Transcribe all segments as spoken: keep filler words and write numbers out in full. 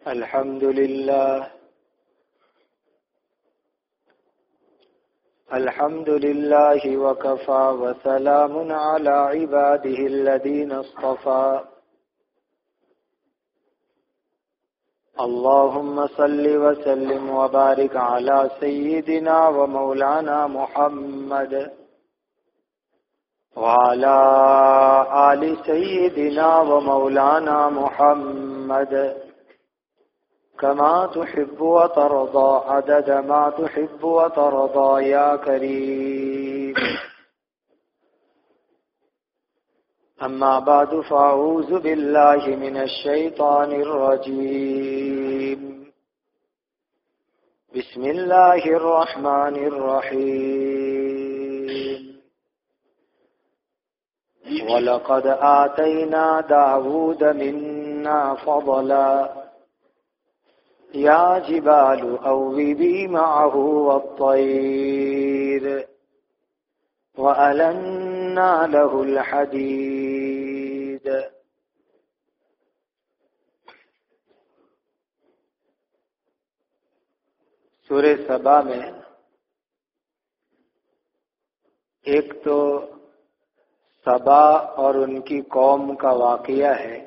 الحمد لله الحمد لله وكفى وسلام على عباده الذين اصطفى. اللهم صل وسلم وبارك على سيدنا ومولانا محمد وعلى آل سيدنا ومولانا محمد كما تحب وترضى عدد ما تحب وترضى يا كريم. أما بعد فأعوذ بالله من الشيطان الرجيم. بسم الله الرحمن الرحيم. ولقد آتينا داود منا فضلا يا جبال أوبي معه والطير وألنا له الحديد. سورہ سبا میں ایک تو سبا اور ان کی قوم کا واقعہ ہے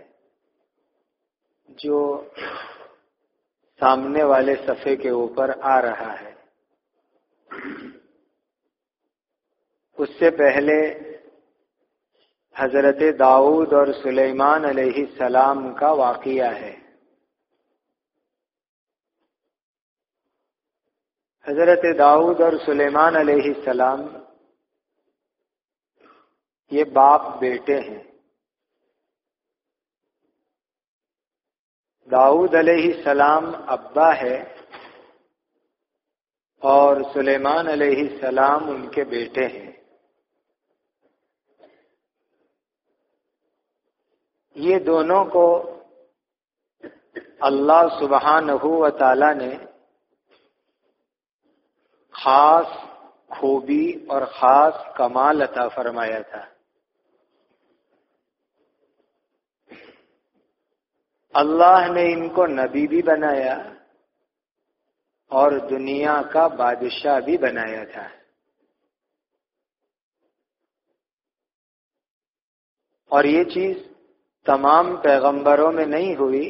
جو سامنے والے صفحے کے اوپر آ رہا ہے. اس سے پہلے حضرت داؤد اور سلیمان علیہ السلام کا واقعہ ہے. حضرت داؤد اور سلیمان علیہ السلام یہ باپ بیٹے ہیں. داؤد علیہ السلام ابا ہے اور سلیمان علیہ السلام ان کے بیٹے ہیں. یہ دونوں کو اللہ سبحانہ و تعالی نے خاص خوبی اور خاص کمال عطا فرمایا تھا. اللہ نے ان کو نبی بھی بنایا اور دنیا کا بادشاہ بھی بنایا تھا. اور یہ چیز تمام پیغمبروں میں نہیں ہوئی،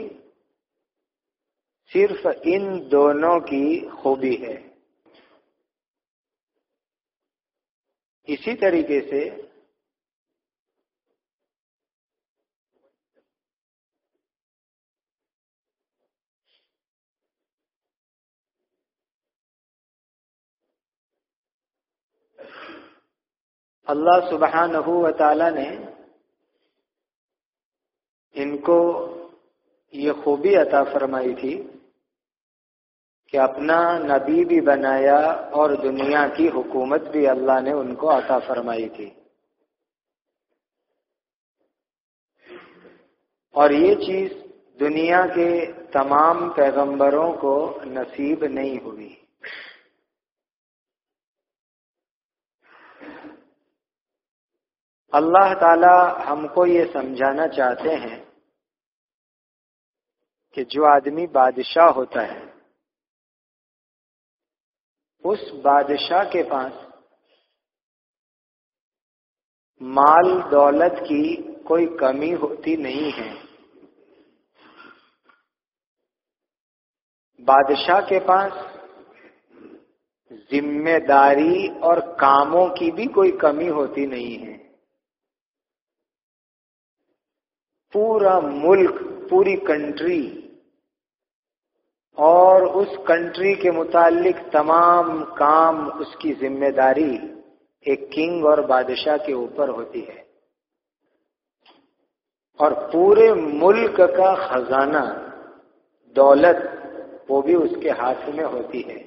صرف ان دونوں کی خوبی ہے. اسی طریقے سے اللہ سبحانہ و تعالی نے ان کو یہ خوبی عطا فرمائی تھی کہ اپنا نبی بھی بنایا اور دنیا کی حکومت بھی اللہ نے ان کو عطا فرمائی تھی. اور یہ چیز دنیا کے تمام پیغمبروں کو نصیب نہیں ہوئی. اللہ تعالی ہم کو یہ سمجھانا چاہتے ہیں کہ جو آدمی بادشاہ ہوتا ہے اس بادشاہ کے پاس مال دولت کی کوئی کمی ہوتی نہیں ہے. بادشاہ کے پاس ذمہ داری اور کاموں کی بھی کوئی کمی ہوتی نہیں ہے. پورا ملک، پوری کنٹری اور اس کنٹری کے متعلق تمام کام، اس کی ذمہ داری ایک کنگ اور بادشاہ کے اوپر ہوتی ہے. اور پورے ملک کا خزانہ، دولت، وہ بھی اس کے ہاتھ میں ہوتی ہے.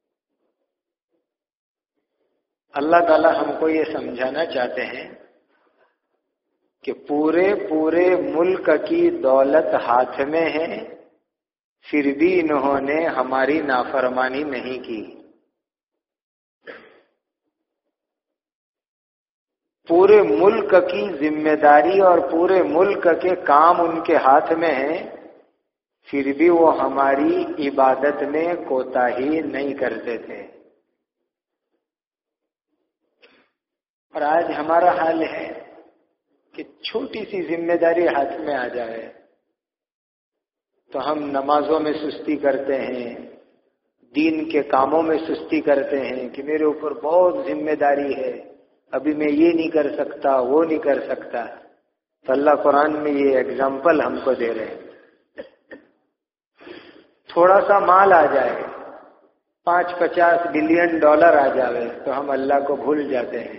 اللہ تعالی ہم کو یہ سمجھانا چاہتے ہیں کہ پورے پورے ملک کی دولت ہاتھ میں ہے، پھر بھی انہوں نے ہماری نافرمانی نہیں کی. پورے ملک کی ذمہ داری اور پورے ملک کے کام ان کے ہاتھ میں ہیں، پھر بھی وہ ہماری عبادت میں کوتاہی نہیں کرتے تھے۔ اور آج ہمارا حال ہے کہ چھوٹی سی ذمہ داری ہاتھ میں آ جائے تو ہم نمازوں میں سستی کرتے ہیں، دین کے کاموں میں سستی کرتے ہیں کہ میرے اوپر بہت ذمہ داری ہے، ابھی میں یہ نہیں کر سکتا، وہ نہیں کر سکتا۔ تو اللہ قرآن میں یہ اگزامپل ہم کو دے رہے ہیں۔ تھوڑا سا مال آ جائے، پانچ پچاس بلین ڈالر آ جائے تو ہم اللہ کو بھول جاتے ہیں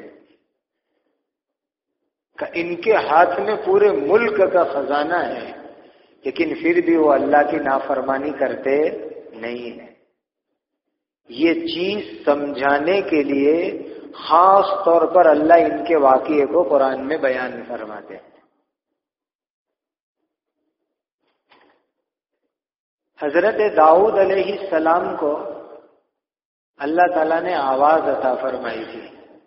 کہ ان کے ہاتھ میں پورے ملک کا خزانہ ہے، لیکن پھر بھی وہ اللہ کی نافرمانی کرتے نہیں ہیں۔ یہ چیز سمجھانے کے لیے خاص طور پر اللہ ان کے واقعے کو قرآن میں بیان فرماتے ہیں۔ حضرت داؤد علیہ السلام کو اللہ تعالیٰ نے آواز عطا فرمائی تھی،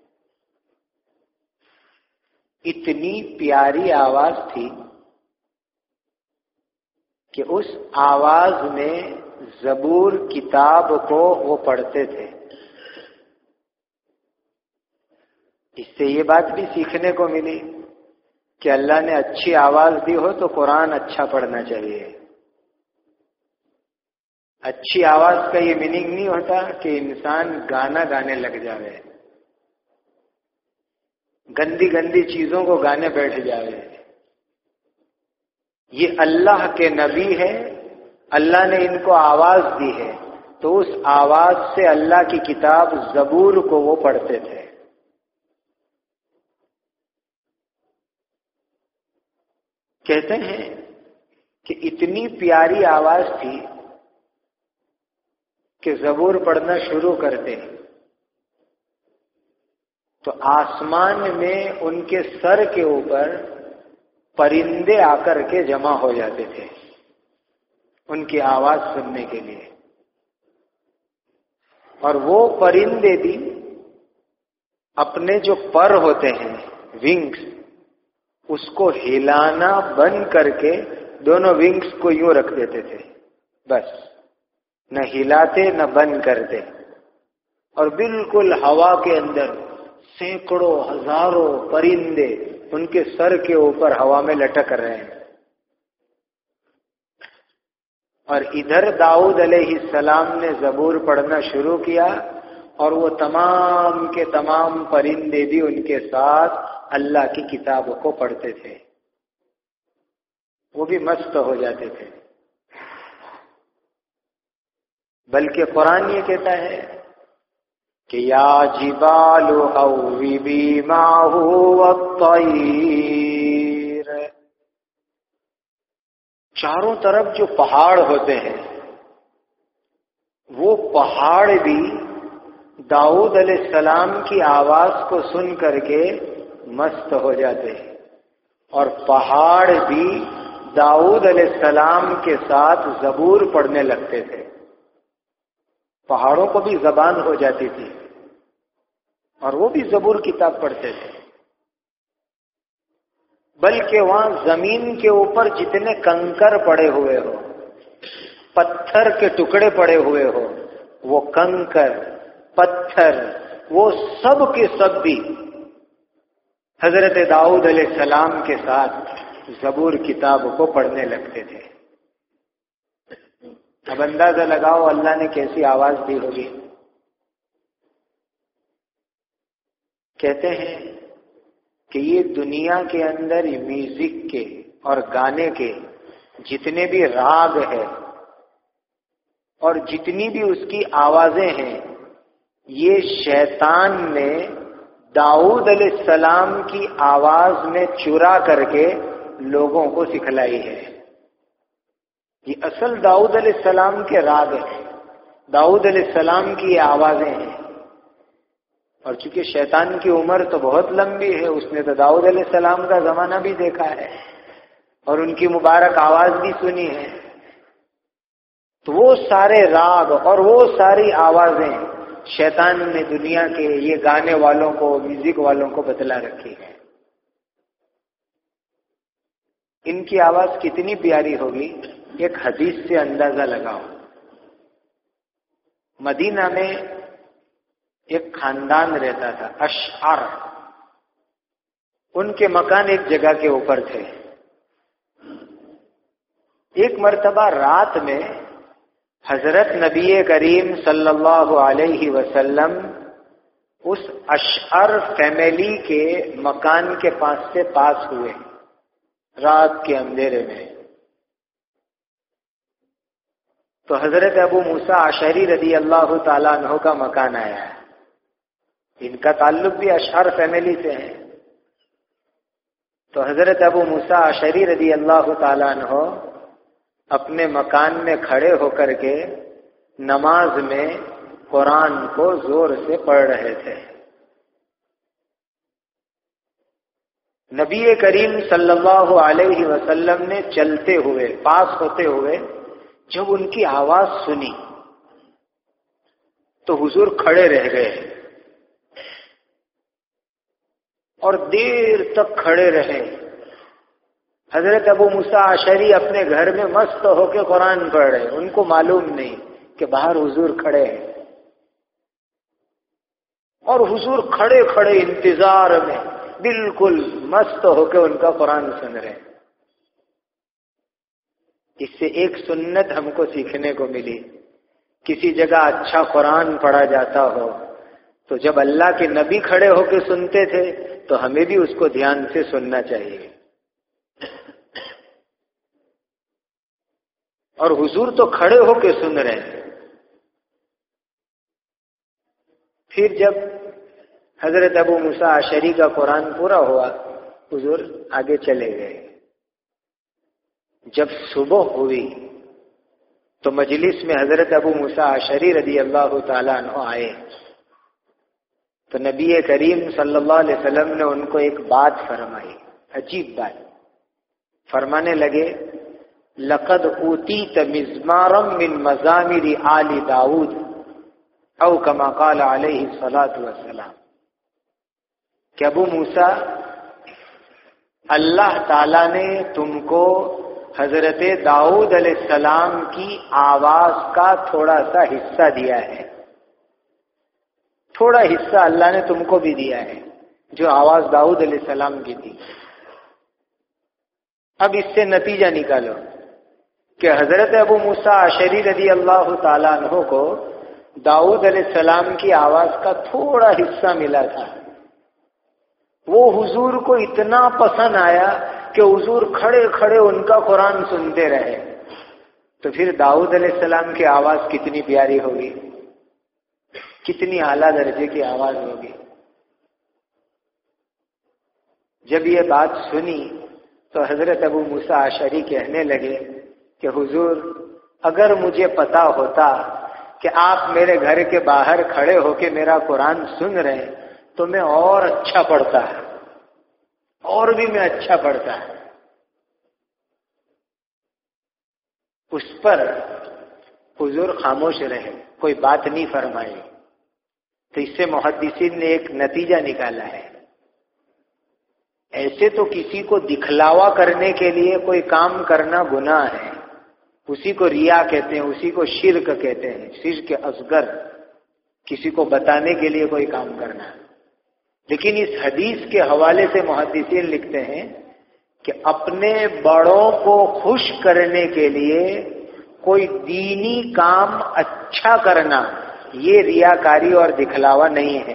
اتنی پیاری آواز تھی کہ اس آواز میں زبور کتاب کو وہ پڑھتے تھے۔ اس سے یہ بات بھی سیکھنے کو ملی کہ اللہ نے اچھی آواز دی ہو تو قرآن اچھا پڑھنا چاہیے۔ اچھی آواز کا یہ میننگ نہیں ہوتا کہ انسان گانا گانے لگ جاوے، گندی گندی چیزوں کو گانے بیٹھ جاوے۔ یہ اللہ کے نبی ہے، اللہ نے ان کو آواز دی ہے، تو اس آواز سے اللہ کی کتاب زبور کو وہ پڑھتے تھے۔ کہتے ہیں کہ اتنی پیاری آواز تھی کہ زبور پڑھنا شروع کرتے تو آسمان میں ان کے سر کے اوپر پرندے آ کر کے جمع ہو جاتے تھے ان کی آواز سننے کے لیے، اور وہ پرندے بھی اپنے جو پر ہوتے ہیں ونگز، اس کو ہلانا بند کر کے دونوں ونگز کو یوں رکھ دیتے تھے، بس نہ ہلاتے نہ بند کرتے، اور بالکل ہوا کے اندر سینکڑوں ہزاروں پرندے ان کے سر کے اوپر ہوا میں لٹک رہے ہیں۔ اور ادھر داؤد علیہ السلام نے زبور پڑھنا شروع کیا، اور وہ تمام کے تمام پرندے بھی ان کے ساتھ اللہ کی کتاب کو پڑھتے تھے، وہ بھی مست ہو جاتے تھے۔ بلکہ قرآن یہ کہتا ہے کہ یا جبال اوبی معہ والطیر، چاروں طرف جو پہاڑ ہوتے ہیں وہ پہاڑ بھی داؤد علیہ السلام کی آواز کو سن کر کے مست ہو جاتے ہیں، اور پہاڑ بھی داؤد علیہ السلام کے ساتھ زبور پڑھنے لگتے تھے۔ پہاڑوں کو بھی زبان ہو جاتی تھی اور وہ بھی زبور کتاب پڑھتے تھے۔ بلکہ وہاں زمین کے اوپر جتنے کنکر پڑے ہوئے ہو، پتھر کے ٹکڑے پڑے ہوئے ہو، وہ کنکر پتھر وہ سب کے سب بھی حضرت داؤد علیہ السلام کے ساتھ زبور کتاب کو پڑھنے لگتے تھے۔ اب اندازہ لگاؤ اللہ نے کیسی آواز دی ہوگی۔ کہتے ہیں کہ یہ دنیا کے اندر میوزک کے اور گانے کے جتنے بھی راگ ہے اور جتنی بھی اس کی آوازیں ہیں، یہ شیطان نے داؤد علیہ السلام کی آواز میں چرا کر کے لوگوں کو سکھلائی ہے۔ یہ اصل داؤد علیہ السلام کے راگ ہیں، داؤد علیہ السلام کی یہ آوازیں ہیں، اور چونکہ شیطان کی عمر تو بہت لمبی ہے، اس نے تو داؤد علیہ السلام کا زمانہ بھی دیکھا ہے اور ان کی مبارک آواز بھی سنی ہے، تو وہ سارے راگ اور وہ ساری آوازیں شیطان نے دنیا کے یہ گانے والوں کو، میوزک والوں کو بتلا رکھی ہے۔ ان کی آواز کتنی پیاری ہوگی ایک حدیث سے اندازہ لگاؤ. مدینہ میں ایک خاندان رہتا تھا اشعر. ان کے مکان ایک جگہ کے اوپر تھے. ایک مرتبہ رات میں حضرت نبی کریم صلی اللہ علیہ وسلم اس اشعر فیملی کے مکان کے پاس سے پاس ہوئے رات کے اندھیرے میں. تو حضرت ابو موسیٰ اشعری رضی اللہ تعالیٰ عنہ کا مکان آیا ہے. ان کا تعلق بھی اشعر فیملی سے ہے. تو حضرت ابو موسیٰ اشعری رضی اللہ تعالیٰ عنہ اپنے مکان میں کھڑے ہو کر کے نماز میں قرآن کو زور سے پڑھ رہے تھے. نبی کریم صلی اللہ علیہ وسلم نے چلتے ہوئے پاس ہوتے ہوئے جب ان کی آواز سنی تو حضور کھڑے رہ گئے اور دیر تک کھڑے رہے. حضرت ابو موسیٰ اشعری اپنے گھر میں مست ہو کے قرآن پڑھ رہے. ان کو معلوم نہیں کہ باہر حضور کھڑے ہیں اور حضور کھڑے کھڑے انتظار میں بالکل مست ہو کے ان کا قرآن سن رہے. اس سے ایک سنت ہم کو سیکھنے کو ملی. کسی جگہ اچھا قرآن پڑھا جاتا ہو تو جب اللہ کے نبی کھڑے ہو کے سنتے تھے تو ہمیں بھی اس کو دھیان سے سننا چاہیے. اور حضور تو کھڑے ہو کے سن رہے ہیں. پھر جب حضرت ابو موسیٰ اشعری کا قرآن پورا ہوا حضور آگے چلے گئے. جب صبح ہوئی تو مجلس میں حضرت ابو موسیٰ اشعری رضی اللہ تعالیٰ عنہ آئے. تو نبی کریم صلی اللہ علیہ وسلم نے ان کو ایک بات فرمائی, عجیب بات. فرمانے لگے لقد اوتیت مزمارا من مزامر آل داؤد او کما قال علیہ الصلاۃ والسلام کہ ابو موسیٰ اللہ تعالیٰ نے تم کو حضرت داؤد علیہ السلام کی آواز کا تھوڑا سا حصہ دیا ہے. تھوڑا حصہ اللہ نے تم کو بھی دیا ہے جو آواز داؤد علیہ السلام کی تھی. اب اس سے نتیجہ نکالو کہ حضرت ابو موسیٰ اشعری رضی اللہ تعالیٰ عنہ کو داؤد علیہ السلام کی آواز کا تھوڑا حصہ ملا تھا. وہ حضور کو اتنا پسند آیا کہ حضور کھڑے کھڑے ان کا قرآن سنتے رہے. تو پھر داؤد علیہ السلام کی آواز کتنی پیاری ہوگی, کتنی اعلیٰ درجے کی آواز ہوگی. جب یہ بات سنی تو حضرت ابو موسیٰ اشعری کہنے لگے کہ حضور اگر مجھے پتا ہوتا کہ آپ میرے گھر کے باہر کھڑے ہو کے میرا قرآن سن رہے ہیں تو میں اور اچھا پڑھتا ہے, اور بھی میں اچھا پڑھتا ہے. اس پر حضور خاموش رہے, کوئی بات نہیں فرمائی. تو اس سے محدثین نے ایک نتیجہ نکالا ہے. ایسے تو کسی کو دکھلاوا کرنے کے لیے کوئی کام کرنا گناہ ہے, اسی کو ریا کہتے ہیں, اسی کو شرک کہتے ہیں, شرک اصغر, کسی کو بتانے کے لیے کوئی کام کرنا. لیکن اس حدیث کے حوالے سے محدثین لکھتے ہیں کہ اپنے بڑوں کو خوش کرنے کے لیے کوئی دینی کام اچھا کرنا یہ ریاکاری اور دکھلاوا نہیں ہے.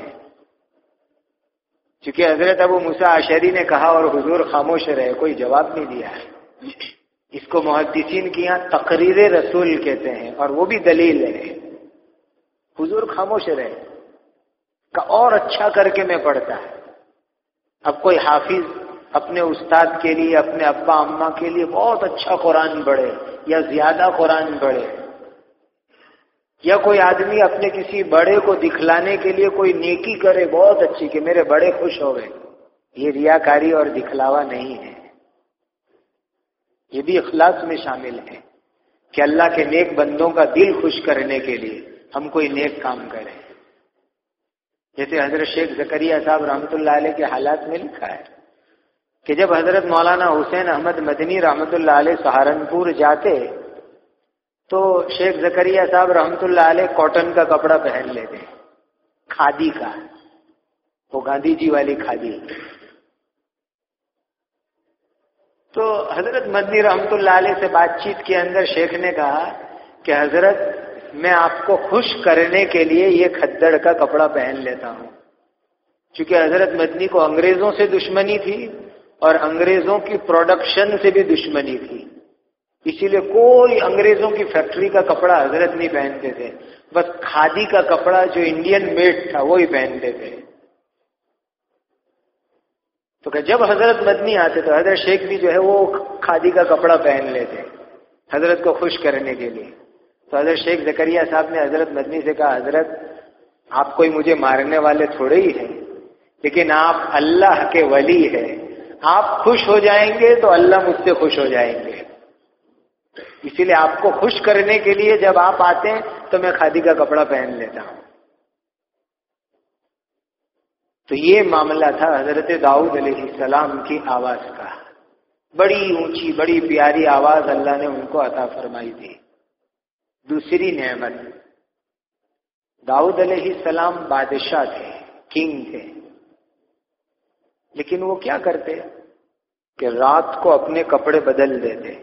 چونکہ حضرت ابو موسیٰ اشعری نے کہا اور حضور خاموش رہے, کوئی جواب نہیں دیا ہے. اس کو محدثین کی یہاں تقریر رسول کہتے ہیں اور وہ بھی دلیل ہے. حضور خاموش رہے کہ اور اچھا کر کے میں پڑھتا ہے. اب کوئی حافظ اپنے استاد کے لیے, اپنے ابا اماں کے لیے بہت اچھا قرآن پڑھے یا زیادہ قرآن پڑھے, یا کوئی آدمی اپنے کسی بڑے کو دکھلانے کے لیے کوئی نیکی کرے بہت اچھی کہ میرے بڑے خوش ہو گئے, یہ ریاکاری اور دکھلاوا نہیں ہے. یہ بھی اخلاص میں شامل ہے کہ اللہ کے نیک بندوں کا دل خوش کرنے کے لیے ہم کوئی نیک کام کریں. جیسے حضرت شیخ زکریا صاحب رحمۃ اللہ علیہ کے حالات میں لکھا ہے کہ جب حضرت مولانا حسین احمد مدنی رحمۃ اللہ علیہ سہارنپور جاتے تو شیخ زکریا صاحب رحمت اللہ علیہ کاٹن کا کپڑا پہن لیتے، کھادی کا، وہ گاندھی جی والی کھادی۔ تو حضرت مدنی رحمت اللہ علیہ سے بات چیت کے اندر شیخ نے کہا کہ حضرت میں آپ کو خوش کرنے کے لیے یہ کھدڑ کا کپڑا پہن لیتا ہوں، چونکہ حضرت مدنی کو انگریزوں سے دشمنی تھی اور انگریزوں کی پروڈکشن سے بھی دشمنی تھی، اسی لیے کوئی انگریزوں کی فیکٹری کا کپڑا حضرت نہیں پہنتے تھے، بس کھادی کا کپڑا جو انڈین میڈ تھا وہی پہنتے تھے۔ تو کہ جب حضرت مدنی آتے تو حضرت شیخ بھی جو ہے وہ کھادی کا کپڑا پہن لیتے حضرت کو خوش کرنے کے لیے۔ تو حضرت شیخ زکریا صاحب نے حضرت مدنی سے کہا حضرت آپ کوئی مجھے مارنے والے تھوڑے ہی ہیں، لیکن آپ اللہ کے ولی ہیں، آپ خوش ہو جائیں گے تو اللہ مجھ سے خوش ہو جائیں گے، اسی لیے آپ کو خوش کرنے کے لیے جب آپ آتے ہیں تو میں کھادی کا کپڑا پہن لیتا ہوں۔ تو یہ معاملہ تھا حضرت داؤد علیہ السلام کی آواز کا، بڑی اونچی بڑی پیاری آواز اللہ نے ان کو عطا فرمائی تھی۔ دوسری نعمت، داؤد علیہ السلام بادشاہ تھے، کنگ تھے، لیکن وہ کیا کرتے کہ رات کو اپنے کپڑے بدل دیتے،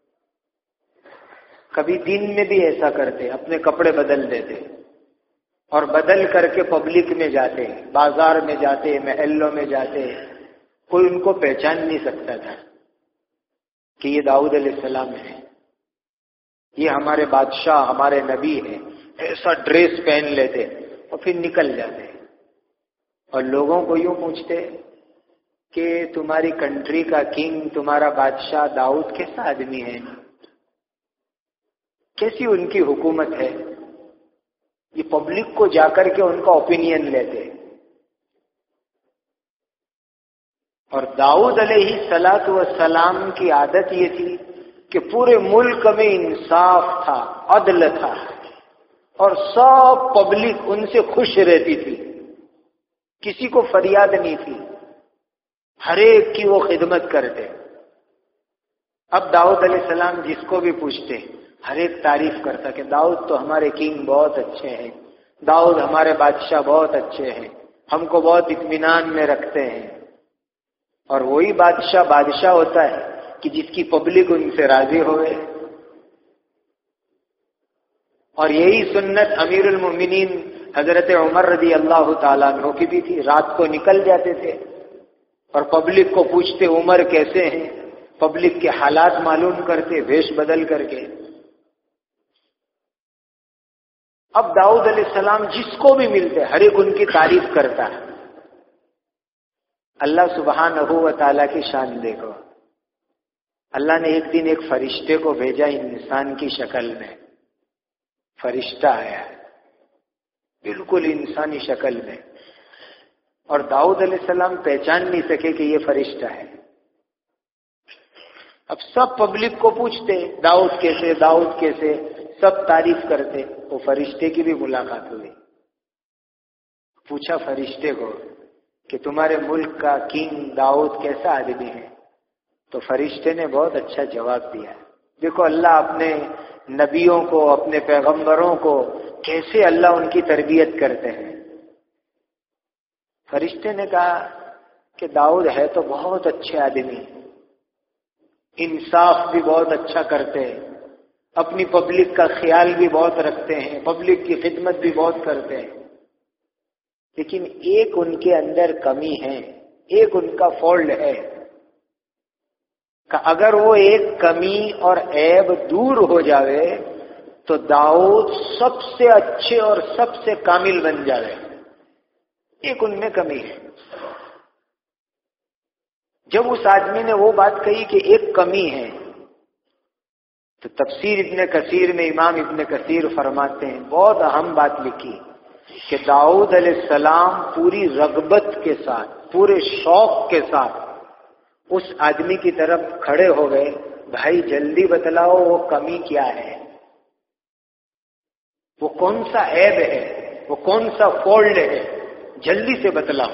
کبھی دن میں بھی ایسا کرتے، اپنے کپڑے بدل دیتے اور بدل کر کے پبلک میں جاتے، بازار میں جاتے، محلوں میں جاتے، کوئی ان کو پہچان نہیں سکتا تھا کہ یہ داؤد علیہ السلام ہے، یہ ہمارے بادشاہ ہمارے نبی ہیں۔ ایسا ڈریس پہن لیتے اور پھر نکل جاتے اور لوگوں کو یوں پوچھتے کہ تمہاری کنٹری کا کنگ تمہارا بادشاہ داؤد کیسا آدمی ہے، کیسی ان کی حکومت ہے، یہ پبلک کو جا کر کے ان کا اوپینین لیتے۔ اور داؤد علیہ الصلاۃ والسلام کی عادت یہ تھی کہ پورے ملک میں انصاف تھا، عدل تھا، اور سب پبلک ان سے خوش رہتی تھی، کسی کو فریاد نہیں تھی، ہر ایک کی وہ خدمت کرتے۔ اب داؤد علیہ السلام جس کو بھی پوچھتے ہر ایک تعریف کرتا کہ داؤد تو ہمارے کنگ بہت اچھے ہیں، داؤد ہمارے بادشاہ بہت اچھے ہیں، ہم کو بہت اطمینان میں رکھتے ہیں۔ اور وہی بادشاہ بادشاہ ہوتا ہے کہ جس کی پبلک ان سے راضی ہوئے۔ اور یہی سنت امیر المومنین حضرت عمر رضی اللہ تعالیٰ عنہ کی بھی تھی، رات کو نکل جاتے تھے اور پبلک کو پوچھتے عمر کیسے ہیں، پبلک کے حالات معلوم کرتے بھیش بدل کر کے۔ اب داؤد علیہ السلام جس کو بھی ملتے ہر ایک ان کی تعریف کرتا ہے۔ اللہ سبحانہ و تعالیٰ کی شان دیکھو، اللہ نے ایک دن ایک فرشتے کو بھیجا انسان کی شکل میں، فرشتہ آیا بالکل انسانی شکل میں، اور داؤد علیہ السلام پہچان نہیں سکے کہ یہ فرشتہ ہے۔ اب سب پبلک کو پوچھتے داؤد کیسے داؤد کیسے، سب تعریف کرتے۔ وہ فرشتے کی بھی ملاقات ہوئی، پوچھا فرشتے کو کہ تمہارے ملک کا کنگ داؤد کیسا آدمی ہے؟ تو فرشتے نے بہت اچھا جواب دیا۔ دیکھو اللہ اپنے نبیوں کو اپنے پیغمبروں کو کیسے اللہ ان کی تربیت کرتے ہیں۔ فرشتے نے کہا کہ داؤد ہے تو بہت اچھے آدمی، انصاف بھی بہت اچھا کرتے ہیں، اپنی پبلک کا خیال بھی بہت رکھتے ہیں، پبلک کی خدمت بھی بہت کرتے ہیں، لیکن ایک ان کے اندر کمی ہے، ایک ان کا فالٹ ہے کہ اگر وہ ایک کمی اور عیب دور ہو جاوے تو داؤد سب سے اچھے اور سب سے کامل بن جاوے، ایک ان میں کمی ہے۔ جب اس آدمی نے وہ بات کہی کہ ایک کمی ہے تو تفسیر ابن کثیر میں امام ابن کثیر فرماتے ہیں، بہت اہم بات لکھی کہ داؤد علیہ السلام پوری رغبت کے ساتھ پورے شوق کے ساتھ اس آدمی کی طرف کھڑے ہو گئے، بھائی جلدی بتلاؤ وہ کمی کیا ہے، وہ کون سا عیب ہے، وہ کون سا فالٹ ہے، جلدی سے بتلاؤ۔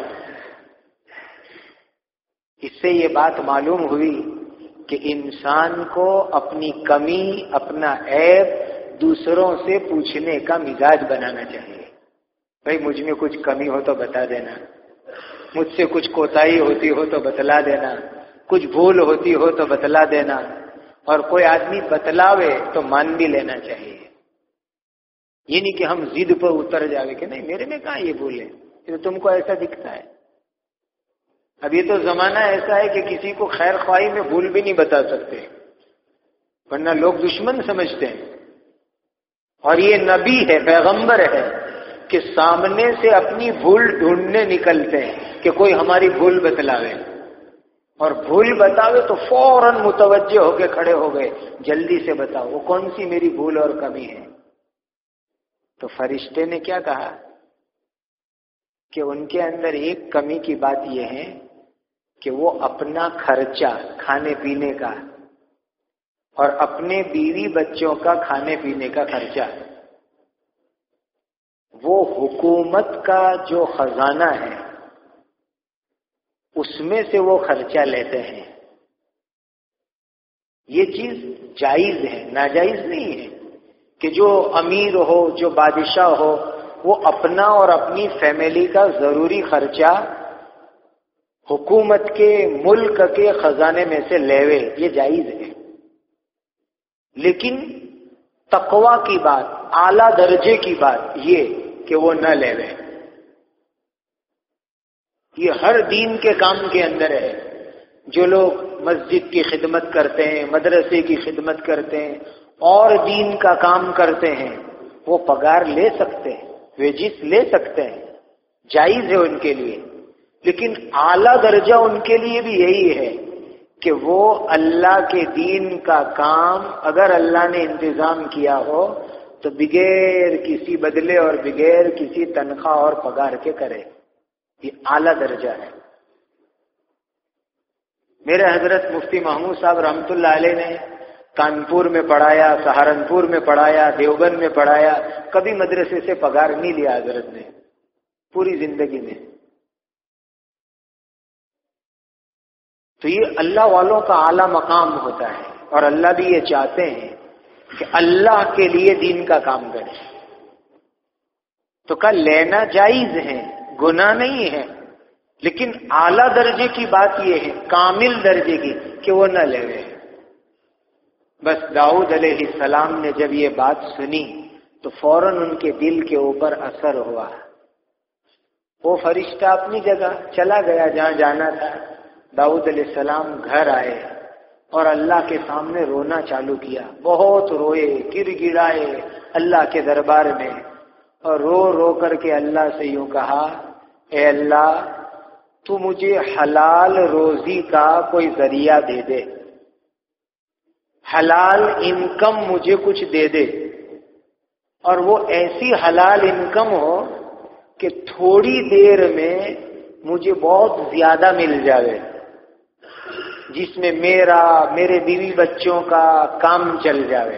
اس سے یہ بات معلوم ہوئی کہ انسان کو اپنی کمی اپنا عیب دوسروں سے پوچھنے کا مزاج بنانا چاہیے. بھائی مجھ میں کچھ کمی ہو تو بتا دینا، مجھ سے کچھ کوتاہی ہوتی ہو تو بتلا دینا، کچھ بھول ہوتی ہو تو بتلا دینا. اور کوئی آدمی بتلاوے تو مان بھی لینا چاہیے. یہ نہیں کہ ہم ضد پر اتر جاوے کہ نہیں میرے میں کہاں یہ بھول ہے، تو تم کو ایسا دکھتا ہے. اب یہ تو زمانہ ایسا ہے کہ کسی کو خیر خواہی میں بھول بھی نہیں بتا سکتے، ورنہ لوگ دشمن سمجھتے ہیں. اور یہ نبی ہے، پیغمبر ہے کہ سامنے سے اپنی بھول ڈھونڈنے نکلتے ہیں کہ کوئی ہماری بھول بتلاوے، اور بھول بتاوے تو فوراً متوجہ ہو کے کھڑے ہو گئے، جلدی سے بتاؤ وہ کون سی میری بھول اور کمی ہے. تو فرشتے نے کیا کہا کہ ان کے اندر ایک کمی کی بات یہ ہے کہ وہ اپنا خرچہ کھانے پینے کا اور اپنے بیوی بچوں کا کھانے پینے کا خرچہ وہ حکومت کا جو خزانہ ہے اس میں سے وہ خرچہ لیتے ہیں. یہ چیز جائز ہے، ناجائز نہیں ہے کہ جو امیر ہو، جو بادشاہ ہو، وہ اپنا اور اپنی فیملی کا ضروری خرچہ حکومت کے ملک کے خزانے میں سے لیوے، یہ جائز ہے. لیکن تقوی کی بات، اعلیٰ درجے کی بات یہ کہ وہ نہ لیوے. یہ ہر دین کے کام کے اندر ہے. جو لوگ مسجد کی خدمت کرتے ہیں، مدرسے کی خدمت کرتے ہیں اور دین کا کام کرتے ہیں، وہ پگار لے سکتے ہیں، ویجز لے سکتے ہیں، جائز ہے ان کے لیے. لیکن اعلیٰ درجہ ان کے لیے بھی یہی ہے کہ وہ اللہ کے دین کا کام اگر اللہ نے انتظام کیا ہو تو بغیر کسی بدلے اور بغیر کسی تنخواہ اور پگار کے کرے. یہ اعلیٰ درجہ ہے. میرے حضرت مفتی محمود صاحب رحمۃ اللہ علیہ نے کانپور میں پڑھایا، سہارنپور میں پڑھایا، دیوبند میں پڑھایا، کبھی مدرسے سے پگار نہیں لیا حضرت نے پوری زندگی میں. تو یہ اللہ والوں کا اعلیٰ مقام ہوتا ہے، اور اللہ بھی یہ چاہتے ہیں کہ اللہ کے لیے دین کا کام کرے. تو کہا لینا جائز ہے، گناہ نہیں ہے، لیکن اعلیٰ درجے کی بات یہ ہے، کامل درجے کی، کہ وہ نہ لے. بس داؤد علیہ السلام نے جب یہ بات سنی تو فوراً ان کے دل کے اوپر اثر ہوا. وہ فرشتہ اپنی جگہ چلا گیا جہاں جانا تھا. داؤد علیہ السلام گھر آئے اور اللہ کے سامنے رونا چالو کیا. بہت روئے، گر گڑائے اللہ کے دربار میں، اور رو رو کر کے اللہ سے یوں کہا، اے اللہ تو مجھے حلال روزی کا کوئی ذریعہ دے دے، حلال انکم مجھے کچھ دے دے، اور وہ ایسی حلال انکم ہو کہ تھوڑی دیر میں مجھے بہت زیادہ مل جائے، جس میں میرا، میرے بیوی بچوں کا کام چل جائے،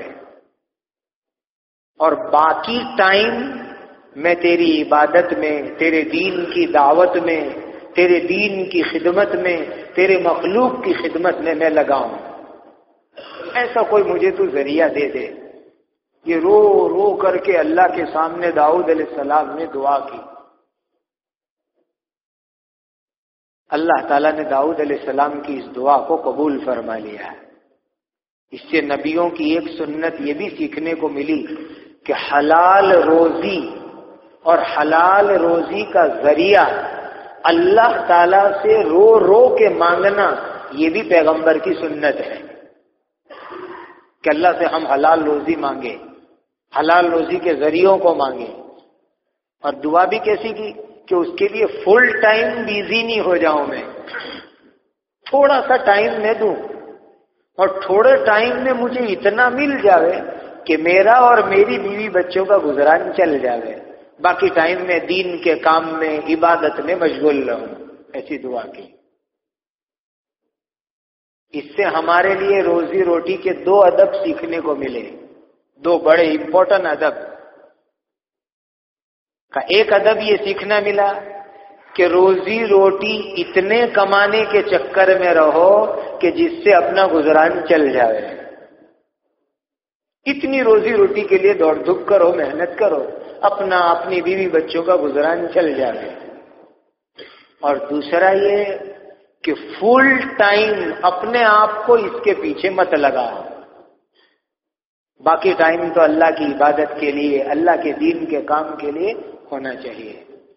اور باقی ٹائم میں تیری عبادت میں، تیرے دین کی دعوت میں، تیرے دین کی خدمت میں، تیرے مخلوق کی خدمت میں میں لگاؤں. ایسا کوئی مجھے تو ذریعہ دے دے. یہ رو رو کر کے اللہ کے سامنے داؤد علیہ السلام نے دعا کی. اللہ تعالیٰ نے داؤد علیہ السلام کی اس دعا کو قبول فرما لیا. اس سے نبیوں کی ایک سنت یہ بھی سیکھنے کو ملی کہ حلال روزی اور حلال روزی کا ذریعہ اللہ تعالیٰ سے رو رو کے مانگنا، یہ بھی پیغمبر کی سنت ہے کہ اللہ سے ہم حلال روزی مانگے، حلال روزی کے ذریعوں کو مانگے. اور دعا بھی کیسی کی کہ اس کے لیے فل ٹائم بیزی نہیں ہو جاؤں میں، تھوڑا سا ٹائم میں دوں، اور تھوڑے ٹائم میں مجھے اتنا مل جاوے کہ میرا اور میری بیوی بچوں کا گزران چل جاوے، باقی ٹائم میں دین کے کام میں، عبادت میں مشغول رہوں. ایسی دعا کی. اس سے ہمارے لیے روزی روٹی کے دو ادب سیکھنے کو ملے، دو بڑے امپورٹنٹ ادب کا. ایک ادب یہ سیکھنا ملا کہ روزی روٹی اتنے کمانے کے چکر میں رہو کہ جس سے اپنا گزران چل جائے. اتنی روزی روٹی کے لیے دوڑ دھوپ کرو، محنت کرو، اپنا اپنی بیوی بچوں کا گزران چل جائے. اور دوسرا یہ کہ فل ٹائم اپنے آپ کو اس کے پیچھے مت لگاؤ. باقی ٹائم تو اللہ کی عبادت کے لیے، اللہ کے دین کے کام کے لیے ہونا چاہیے.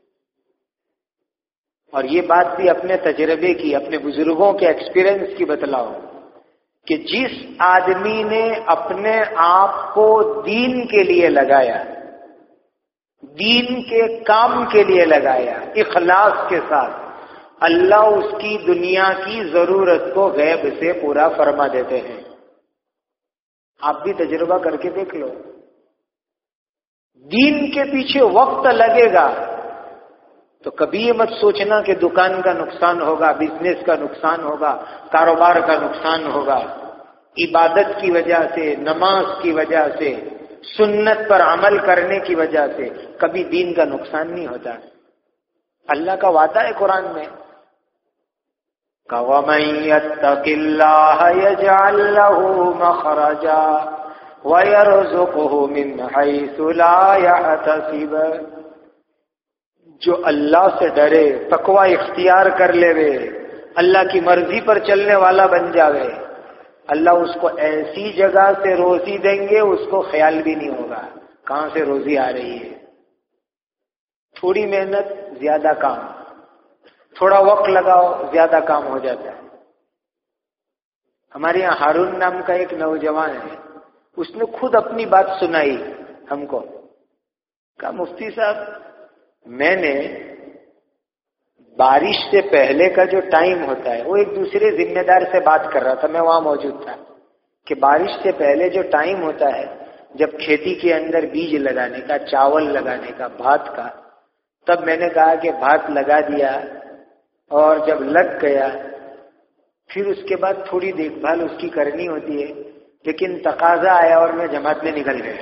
اور یہ بات بھی اپنے تجربے کی، اپنے بزرگوں کے ایکسپیرئنس کی بتلاؤ کہ جس آدمی نے اپنے آپ کو دین کے لیے لگایا، دین کے کام کے لیے لگایا اخلاص کے ساتھ، اللہ اس کی دنیا کی ضرورت کو غیب سے پورا فرما دیتے ہیں. آپ بھی تجربہ کر کے دیکھ لو. دین کے پیچھے وقت لگے گا تو کبھی یہ مت سوچنا کہ دکان کا نقصان ہوگا، بزنس کا نقصان ہوگا، کاروبار کا نقصان ہوگا. عبادت کی وجہ سے، نماز کی وجہ سے، سنت پر عمل کرنے کی وجہ سے کبھی دین کا نقصان نہیں ہوتا. اللہ کا وعدہ ہے قرآن میں، وَمَن يَتَّقِ اللَّهَ يَجْعَل لَّهُ مَخْرَجًا وَيَرْزُقْهُ مِنْ حَيْثُ لَا يَحْتَسِبُ. جو اللہ سے ڈرے، تقوی اختیار کر لے وے، اللہ کی مرضی پر چلنے والا بن جاوے، اللہ اس کو ایسی جگہ سے روزی دیں گے اس کو خیال بھی نہیں ہوگا کہاں سے روزی آ رہی ہے. تھوڑی محنت زیادہ کام، تھوڑا وقت لگاؤ زیادہ کام ہو جاتا ہے. ہمارے یہاں ہارون نام کا ایک نوجوان ہے، اس نے خود اپنی بات سنائی ہم کو. کہا مفتی صاحب، میں نے بارش سے پہلے کا جو ٹائم ہوتا ہے، وہ ایک دوسرے ذمہ دار سے بات کر رہا تھا، میں وہاں موجود تھا، کہ بارش سے پہلے جو ٹائم ہوتا ہے جب کھیتی کے اندر بیج لگانے کا، چاول لگانے کا، بھات کا، تب میں نے کہا کہ بھات لگا دیا اور جب لگ گیا پھر اس کے بعد تھوڑی دیکھ بھال اس کی کرنی ہوتی ہے، لیکن تقاضا آیا اور میں جماعت میں نکل گیا.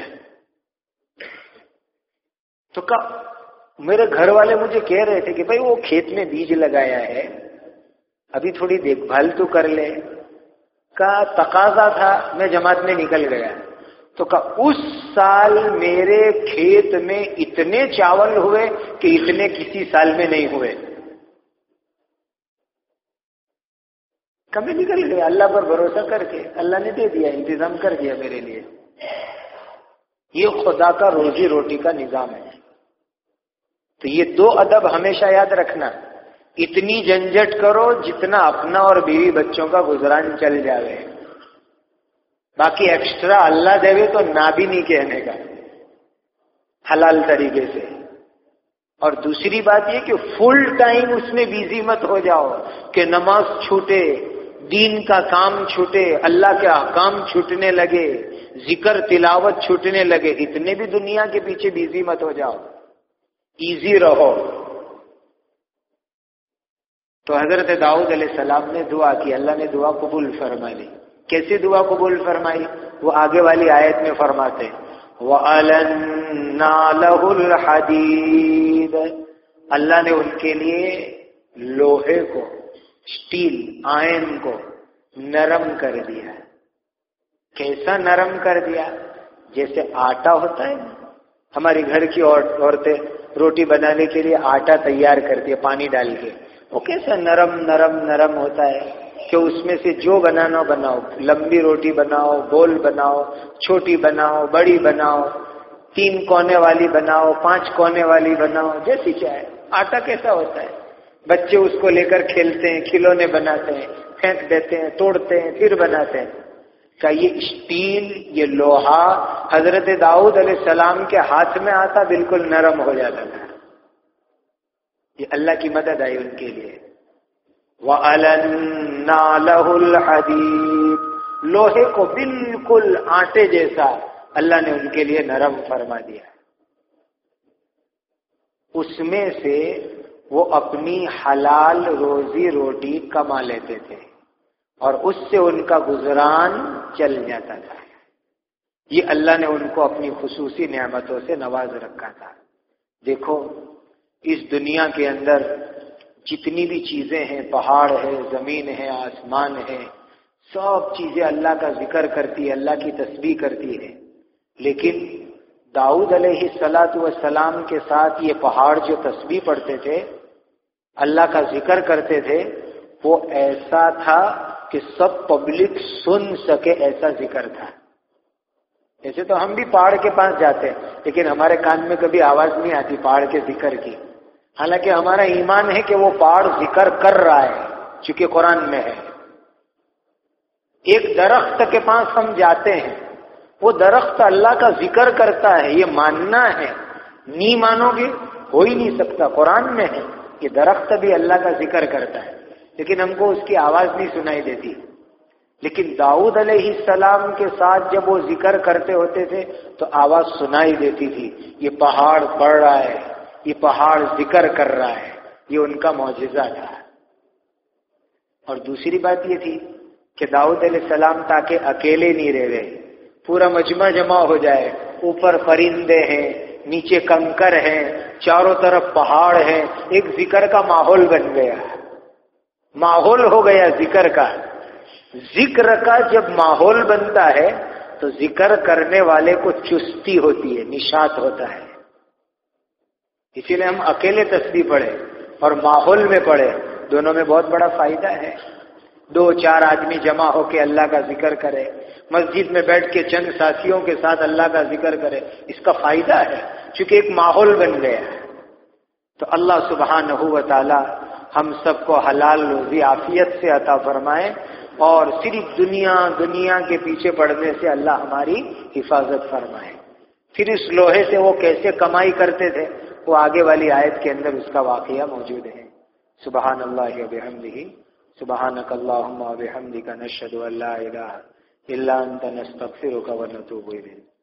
تو کہا میرے گھر والے مجھے کہہ رہے تھے کہ بھائی وہ کھیت میں بیج لگایا ہے، ابھی تھوڑی دیکھ بھال تو کر لے. کہا تقاضا تھا، میں جماعت میں نکل گیا. تو کہا اس سال میرے کھیت میں اتنے چاول ہوئے کہ اتنے کسی سال میں نہیں ہوئے. کبھی نکل گیا اللہ پر بھروسہ کر کے، اللہ نے دے دیا، انتظام کر دیا میرے لیے. یہ خدا کا روزی روٹی کا نظام ہے. تو یہ دو ادب ہمیشہ یاد رکھنا. اتنی جھنجھٹ کرو جتنا اپنا اور بیوی بچوں کا گزران چل جاوے، باقی ایکسٹرا اللہ دے تو نہ بھی نہیں کہنے کا، حلال طریقے سے. اور دوسری بات یہ کہ فل ٹائم اس میں بیزی مت ہو جاؤ کہ نماز چھوٹے، دین کا کام چھوٹے، اللہ کے احکام چھوٹنے لگے، ذکر تلاوت چھوٹنے لگے. اتنے بھی دنیا کے پیچھے بیزی مت ہو جاؤ، ایزی رہو. تو حضرت داؤد علیہ السلام نے دعا کی، اللہ نے دعا قبول فرما لی. کیسے دعا قبول فرمائی؟ وہ آگے والی آیت میں فرماتے وَأَلَنَّا لَهُ الْحَدِيدَ. اللہ نے ان کے لیے لوہے کو، اسٹیل، آئرن کو نرم کر دیا. کیسا نرم کر دیا؟ جیسے آٹا ہوتا ہے، ہماری گھر کی عورتیں روٹی بنانے کے لیے آٹا تیار کرتی ہے پانی ڈال کے، وہ کیسا نرم نرم نرم ہوتا ہے کہ اس میں سے جو بنانا بناؤ، لمبی روٹی بناؤ، گول بناؤ، چھوٹی بناؤ، بڑی بناؤ، تین کونے والی بناؤ، پانچ کونے والی بناؤ، جیسی چاہے. آٹا کیسا ہوتا ہے؟ بچے اس کو لے کر کھیلتے ہیں، کھلونے بناتے ہیں، پھینک دیتے ہیں، توڑتے ہیں، پھر بناتے ہیں. کہ یہ اسٹیل، یہ لوہا حضرت داؤد علیہ السلام کے ہاتھ میں آتا بالکل نرم ہو جاتا تھا. یہ اللہ کی مدد آئی ان کے لیے. وَأَلَنَّا لَهُ الْحَدِيدَ. لوہے کو بالکل آٹے جیسا اللہ نے ان کے لیے نرم فرما دیا. اس میں سے وہ اپنی حلال روزی روٹی کما لیتے تھے اور اس سے ان کا گزران چل جاتا تھا. یہ اللہ نے ان کو اپنی خصوصی نعمتوں سے نواز رکھا تھا. دیکھو اس دنیا کے اندر جتنی بھی چیزیں ہیں، پہاڑ ہے، زمین ہے، آسمان ہے، سب چیزیں اللہ کا ذکر کرتی ہے، اللہ کی تسبیح کرتی ہے. لیکن داؤد علیہ الصلاۃ والسلام کے ساتھ یہ پہاڑ جو تسبیح پڑھتے تھے، اللہ کا ذکر کرتے تھے، وہ ایسا تھا کہ سب پبلک سن سکے ایسا ذکر تھا۔ ایسے تو ہم بھی پہاڑ کے پاس جاتے ہیں لیکن ہمارے کان میں کبھی آواز نہیں آتی پہاڑ کے ذکر کی، حالانکہ ہمارا ایمان ہے کہ وہ پہاڑ ذکر کر رہا ہے، چونکہ قرآن میں ہے۔ ایک درخت کے پاس ہم جاتے ہیں، وہ درخت اللہ کا ذکر کرتا ہے، یہ ماننا ہے، نہیں مانو گے ہو ہی نہیں سکتا، قرآن میں ہے کہ درخت بھی اللہ کا ذکر کرتا ہے، لیکن ہم کو اس کی آواز نہیں سنائی دیتی۔ لیکن داؤد علیہ السلام کے ساتھ جب وہ ذکر کرتے ہوتے تھے تو آواز سنائی دیتی تھی، یہ پہاڑ پڑھ رہا ہے، یہ پہاڑ ذکر کر رہا ہے، یہ ان کا معجزہ تھا۔ اور دوسری بات یہ تھی کہ داؤد علیہ السلام تاکہ اکیلے نہیں رہ رہے، پورا مجمع جمع ہو جائے، اوپر پرندے ہیں، نیچے کنکر ہیں، چاروں طرف پہاڑ ہیں، ایک ذکر کا ماحول بن گیا، ماحول ہو گیا ذکر کا۔ ذکر کا جب ماحول بنتا ہے تو ذکر کرنے والے کو چستی ہوتی ہے، نشاط ہوتا ہے۔ اسی لیے ہم اکیلے تسبیح پڑھے اور ماحول میں پڑھے، دونوں میں بہت بڑا فائدہ ہے۔ دو چار آدمی جمع ہو کے اللہ کا ذکر کرے، مسجد میں بیٹھ کے چند ساتھیوں کے ساتھ اللہ کا ذکر کرے، اس کا فائدہ ہے چونکہ ایک ماحول بن گیا ہے۔ تو اللہ سبحانہ و تعالی ہم سب کو حلال روزی عافیت سے عطا فرمائے، اور صرف دنیا دنیا کے پیچھے پڑنے سے اللہ ہماری حفاظت فرمائے۔ پھر اس لوہے سے وہ کیسے کمائی کرتے تھے وہ آگے والی آیت کے اندر اس کا واقعہ موجود ہے۔ سبحان اللہ و بحمدہ، سبحانک اللہم و بحمدک، نشہد ان لا الہ الا انت، نستغفرک و نتوب الیک۔